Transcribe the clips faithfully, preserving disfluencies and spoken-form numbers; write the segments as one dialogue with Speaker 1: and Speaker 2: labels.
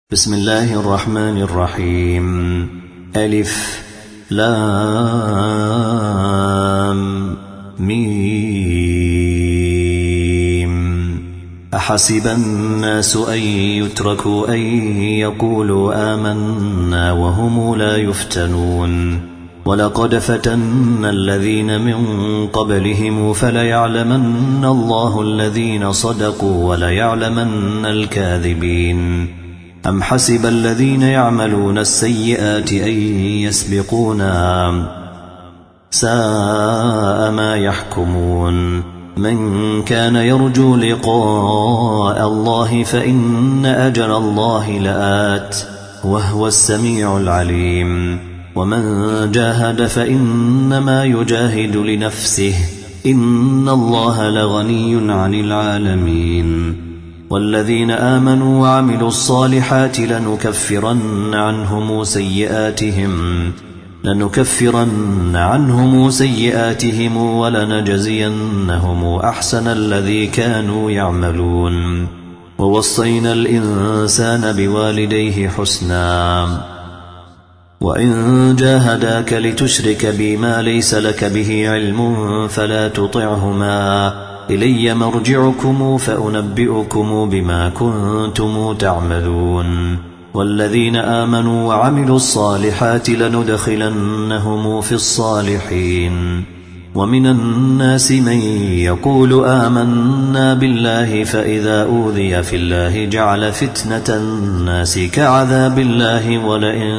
Speaker 1: بسم الله الرحمن الرحيم. ألف لام ميم. أحسب الناس أن يتركوا أن يقولوا آمنا وهم لا يفتنون ولقد فتنا الذين من قبلهم فليعلمن الله الذين صدقوا وليعلمن الكاذبين. أم حسب الذين يعملون السيئات أن يسبقونا ساء ما يحكمون. من كان يرجو لقاء الله فإن أجل الله لآت وهو السميع العليم. ومن جاهد فإنما يجاهد لنفسه إن الله لغني عن العالمين. والذين آمنوا وعملوا الصالحات لنكفرن عنهم سيئاتهم لنكفرن عنهم سيئاتهم ولنجزينهم أحسن الذي كانوا يعملون. ووصينا الإنسان بوالديه حسنا وإن جاهداك لتشرك بي ما ليس لك به علم فلا تطعهما إلي مرجعكم فأنبئكم بما كنتم تعملون. والذين آمنوا وعملوا الصالحات لندخلنهم في الصالحين. ومن الناس من يقول آمنا بالله فإذا أوذي في الله جعل فتنة الناس كعذاب الله ولئن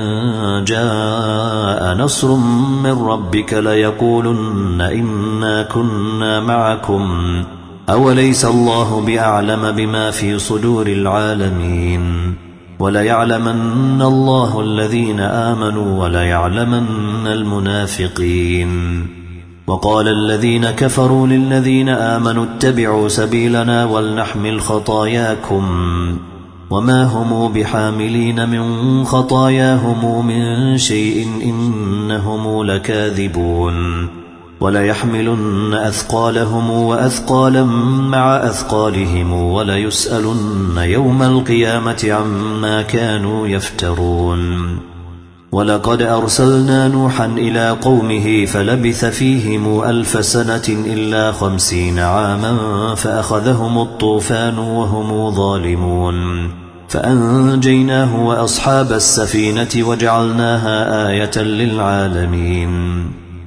Speaker 1: جاء نصر من ربك ليقولن إنا كنا معكم أوليس الله بأعلم بما في صدور العالمين. وليعلمن الله الذين آمنوا وليعلمن المنافقين. وقال الذين كفروا للذين آمنوا اتبعوا سبيلنا ولنحمل خطاياكم وما هم بحاملين من خطاياهم من شيء إنهم لكاذبون. وليحملن أثقالهم وأثقالا مع أثقالهم وليسألن يوم القيامة عما كانوا يفترون. ولقد أرسلنا نوحا إلى قومه فلبث فيهم ألف سنة إلا خمسين عاما فأخذهم الطوفان وهم ظالمون فأنجيناه وأصحاب السفينة وجعلناها آية للعالمين.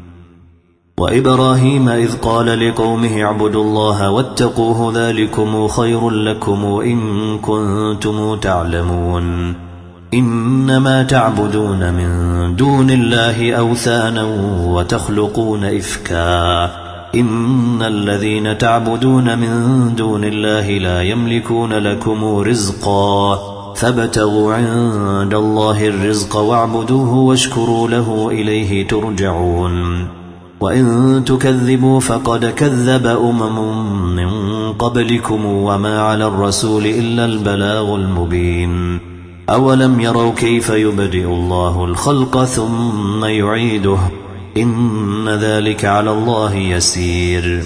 Speaker 1: وإبراهيم إذ قال لقومه اعبدوا الله واتقوه ذلكم خير لكم إن كنتم تعلمون. إنما تعبدون من دون الله أوثانا وتخلقون إفكا إن الذين تعبدون من دون الله لا يملكون لكم رزقا فابتغوا عند الله الرزق واعبدوه واشكروا له إليه ترجعون. وإن تكذبوا فقد كذب أمم من قبلكم وما على الرسول إلا البلاغ المبين. أولم يروا كيف يبدئ الله الخلق ثم يعيده إن ذلك على الله يسير.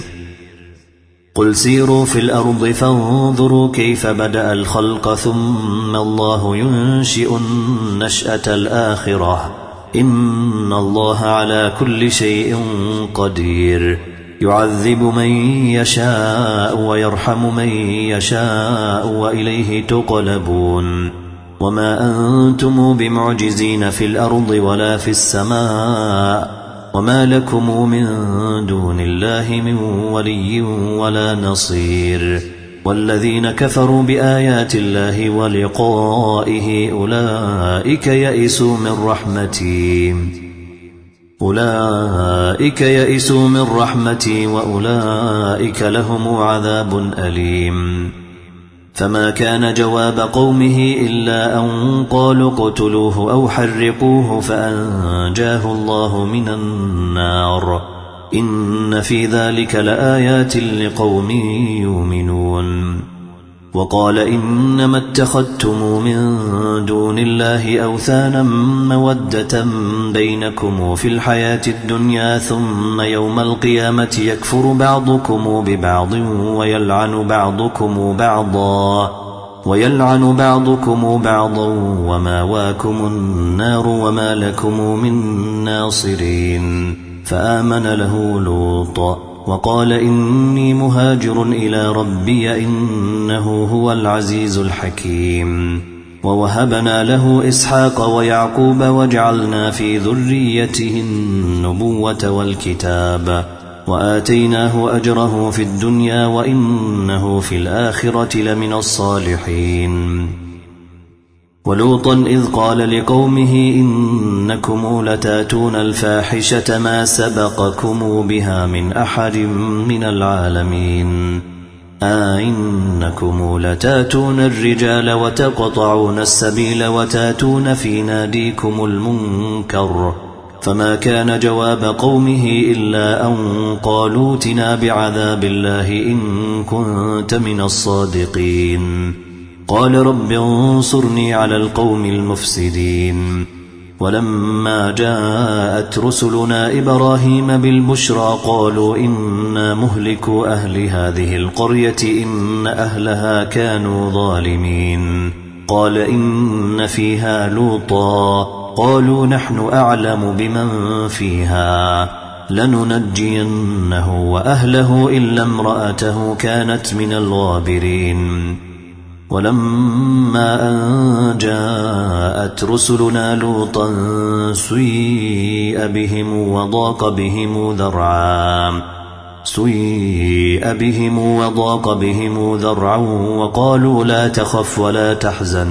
Speaker 1: قل سيروا في الأرض فانظروا كيف بدأ الخلق ثم الله ينشئ النشأة الآخرة إن الله على كل شيء قدير. يعذب من يشاء ويرحم من يشاء وإليه تقلبون. وما أنتم بمعجزين في الأرض ولا في السماء وما لكم من دون الله من ولي ولا نصير. والذين كفروا بآيات الله ولقائه أولئك يئسوا من رحمتي أولئك يئسوا من رحمتي وأولئك لهم عذاب أليم. فما كان جواب قومه إلا أن قالوا اقتلوه أو حرقوه فأنجاه الله من النار إن في ذلك لآيات لقوم يؤمنون. وقال إنما اتخذتم من دون الله أوثانا مودة بينكم في الحياة الدنيا ثم يوم القيامة يكفر بعضكم ببعض ويلعن بعضكم بعضا ويلعن بعضكم بعضا وماواكم النار وما لكم من ناصرين فآمن له لوط وقال إني مهاجر إلى ربي إنه هو العزيز الحكيم ووهبنا له إسحاق ويعقوب وجعلنا في ذريته النبوة والكتاب وآتيناه أجره في الدنيا وإنه في الآخرة لمن الصالحين ولوطا إذ قال لقومه إنكم لتاتون الفاحشة ما سبقكم بها من أحد من العالمين أئنكم لتاتون الرجال وتقطعون السبيل وتاتون في ناديكم المنكر فما كان جواب قومه إلا أن قالوا ائتنا بعذاب الله إن كنت من الصادقين قال رب انصرني على القوم المفسدين ولما جاءت رسلنا إبراهيم بالبشرى قالوا إنا مهلكو أهل هذه القرية إن أهلها كانوا ظالمين قال إن فيها لوطا قالوا نحن أعلم بمن فيها لننجينه وأهله إلا امرأته كانت من الغابرين ولما أن جاءت رسلنا لوطا سيء بهم وضاق بهم ذرعا سيء بهم وضاق بهم ذرعا وقالوا لا تخف ولا تحزن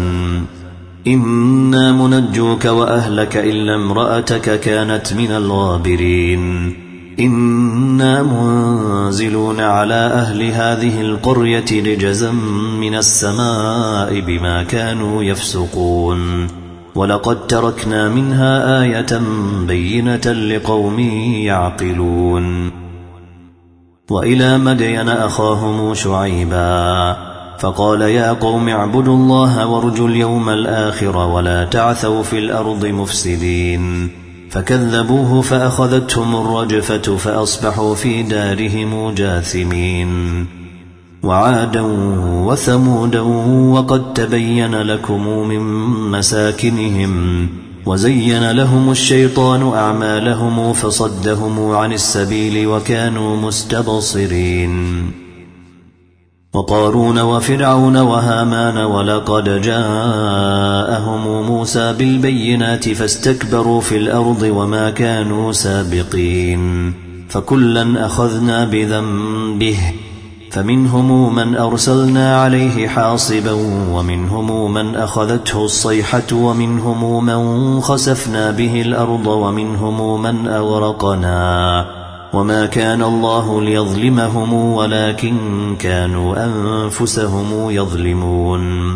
Speaker 1: إنا منجوك وأهلك إلا امرأتك كانت من الغابرين إنا منزلون على أهل هذه القرية رجزا من السماء بما كانوا يفسقون ولقد تركنا منها آية بينة لقوم يعقلون وإلى مدين أخاهم شعيبا فقال يا قوم اعبدوا الله وارجوا اليوم الآخر ولا تعثوا في الأرض مفسدين فكذبوه فأخذتهم الرجفة فأصبحوا في دارهم جاثمين وعادا وثمودا وقد تبين لكم من مساكنهم وزين لهم الشيطان أعمالهم فصدهم عن السبيل وكانوا مستبصرين وقارون وفرعون وهامان ولقد جاءهم موسى بالبينات فاستكبروا في الأرض وما كانوا سابقين فكلا أخذنا بذنبه فمنهم من أرسلنا عليه حاصبا ومنهم من أخذته الصيحة ومنهم من خسفنا به الأرض ومنهم من أغرقنا وما كان الله ليظلمهم ولكن كانوا أنفسهم يظلمون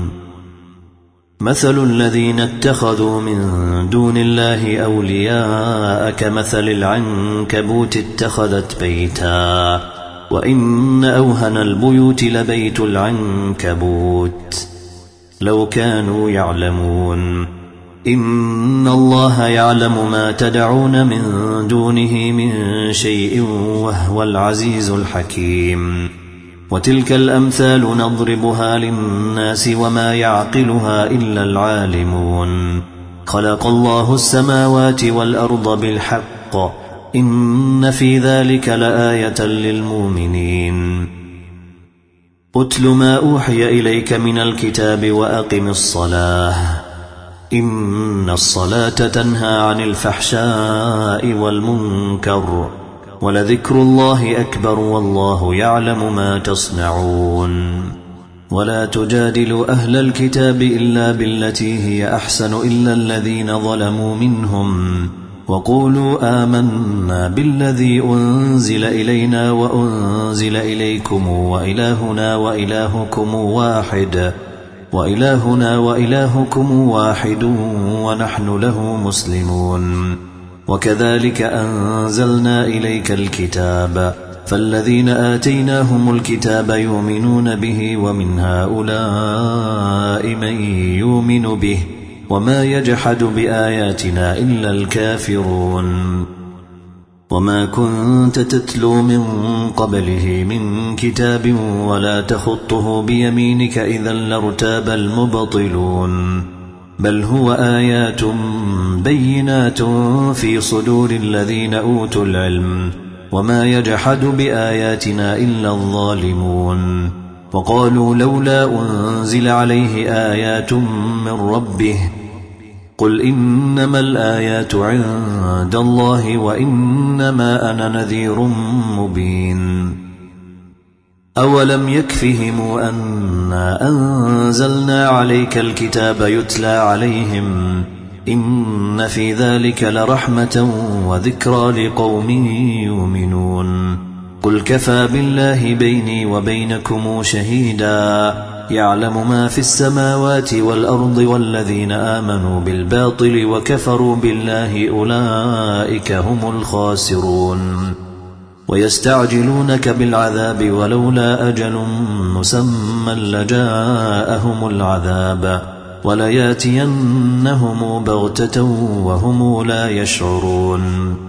Speaker 1: مثل الذين اتخذوا من دون الله أولياء كمثل العنكبوت اتخذت بيتا وإن أوهن البيوت لبيت العنكبوت لو كانوا يعلمون إن الله يعلم ما تدعون من دونه من شيء وهو العزيز الحكيم وتلك الأمثال نضربها للناس وما يعقلها إلا العالمون خلق الله السماوات والأرض بالحق إن في ذلك لآية للمؤمنين أتل ما أوحي إليك من الكتاب وأقم الصلاة إن الصلاة تنهى عن الفحشاء والمنكر ولذكر الله أكبر والله يعلم ما تصنعون ولا تجادلوا أهل الكتاب إلا بالتي هي أحسن إلا الذين ظلموا منهم وقولوا آمنا بالذي أنزل إلينا وأنزل إليكم وإلهنا وإلهكم واحد وإلهنا وإلهكم واحد ونحن له مسلمون وكذلك أنزلنا إليك الكتاب فالذين آتيناهم الكتاب يؤمنون به ومن هؤلاء من يؤمن به وما يجحد بآياتنا إلا الكافرون وما كنت تتلو من قبله من كتاب ولا تخطه بيمينك إذا لارتاب المبطلون بل هو آيات بينات في صدور الذين أوتوا العلم وما يجحد بآياتنا إلا الظالمون وقالوا لولا أنزل عليه آيات من ربه قل إنما الآيات عند الله وإنما أنا نذير مبين أولم يكفهم أنا أنزلنا عليك الكتاب يتلى عليهم إن في ذلك لرحمة وذكرى لقوم يؤمنون قل كفى بالله بيني وبينكم شهيدا يعلم ما في السماوات والأرض والذين آمنوا بالباطل وكفروا بالله أولئك هم الخاسرون ويستعجلونك بالعذاب ولولا أجل مسمى لجاءهم العذاب ولياتينهم بغتة وهم لا يشعرون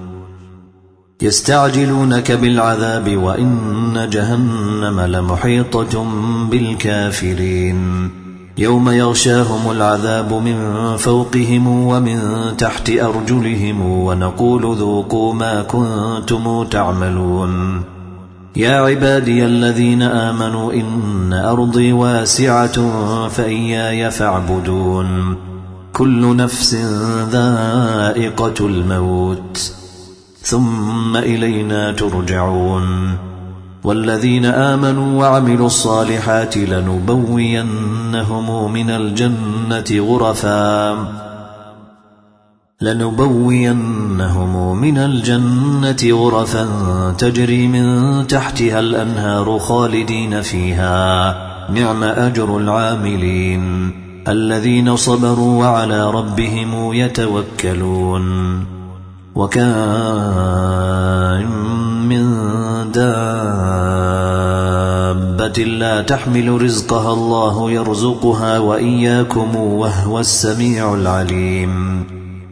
Speaker 1: يستعجلونك بالعذاب وإن جهنم لمحيطة بالكافرين يوم يغشاهم العذاب من فوقهم ومن تحت أرجلهم ونقول ذوقوا ما كنتم تعملون يا عبادي الذين آمنوا إن أرضي واسعة فإياي فاعبدون كل نفس ذائقة الموت ثم إلينا ترجعون والذين آمنوا وعملوا الصالحات لنبوينهم من الجنة غرفا لنبوينهم من الجنة غرفا تجري من تحتها الأنهار خالدين فيها نعم أجر العاملين الذين صبروا وعلى ربهم يتوكلون وكان من دابة لا تحمل رزقها الله يرزقها وإياكم وهو السميع العليم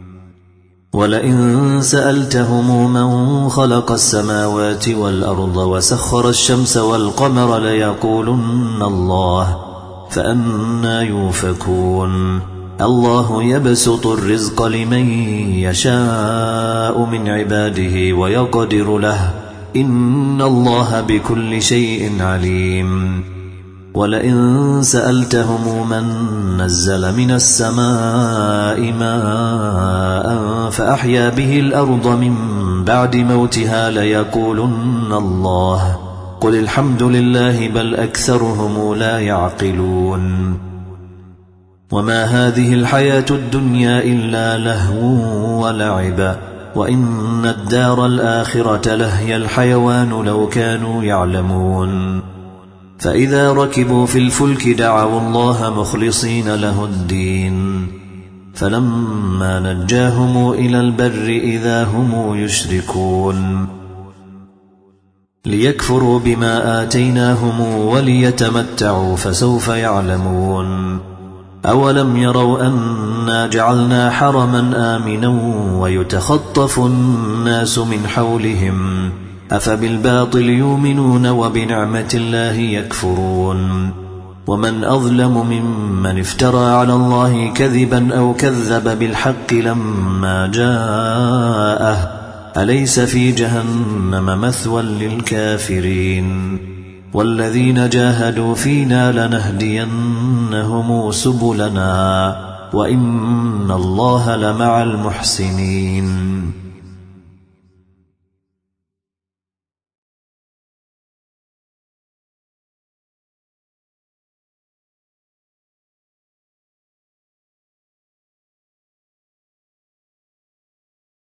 Speaker 1: ولئن سألتهم من خلق السماوات والأرض وسخر الشمس والقمر ليقولن الله فأنى يوفكون الله يبسط الرزق لمن يشاء من عباده ويقدر له إن الله بكل شيء عليم ولئن سألتهم من نزل من السماء ماء فأحيا به الأرض من بعد موتها ليقولن الله قل الحمد لله بل أكثرهم لا يعقلون وما هذه الحياة الدنيا إلا لهو ولعب وإن الدار الآخرة لهي الحيوان لو كانوا يعلمون فإذا ركبوا في الفلك دعوا الله مخلصين له الدين فلما نجاهم إلى البر إذا هم يشركون ليكفروا بما آتيناهم وليتمتعوا فسوف يعلمون أولم يروا أنا جعلنا حرما آمنا ويتخطف الناس من حولهم أفبالباطل يؤمنون وبنعمة الله يكفرون ومن أظلم ممن افترى على الله كذبا أو كذب بالحق لما جاءه أليس في جهنم مثوى للكافرين والذين جاهدوا فينا لنهدينهم سبلنا وإن الله لمع المحسنين